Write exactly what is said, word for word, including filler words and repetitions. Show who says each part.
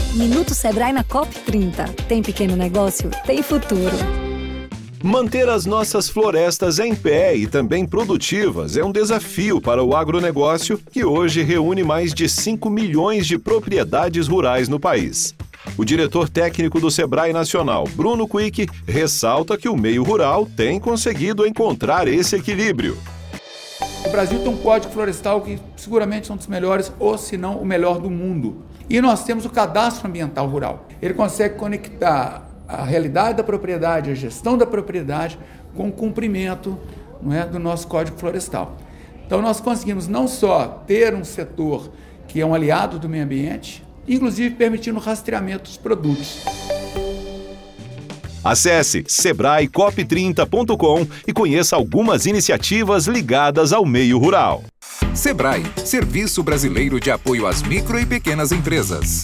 Speaker 1: Minuto Sebrae na COP trinta. Tem pequeno negócio? Tem futuro.
Speaker 2: Manter as nossas florestas em pé e também produtivas é um desafio para o agronegócio, que hoje reúne mais de cinco milhões de propriedades rurais no país. O diretor técnico do Sebrae Nacional, Bruno Quick, ressalta que o meio rural tem conseguido encontrar esse equilíbrio.
Speaker 3: O Brasil tem um código florestal que seguramente é um dos melhores, ou se não o melhor do mundo. E nós temos o cadastro ambiental rural. Ele consegue conectar a realidade da propriedade, a gestão da propriedade, com o cumprimento, não é, do nosso Código Florestal. Então nós conseguimos não só ter um setor que é um aliado do meio ambiente, inclusive permitindo o rastreamento dos produtos.
Speaker 2: Acesse sebrae cop trinta ponto com e conheça algumas iniciativas ligadas ao meio rural.
Speaker 4: Sebrae, Serviço Brasileiro de Apoio às Micro e Pequenas Empresas.